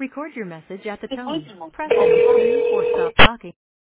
Record your message at the tone. Press any key or stop talking.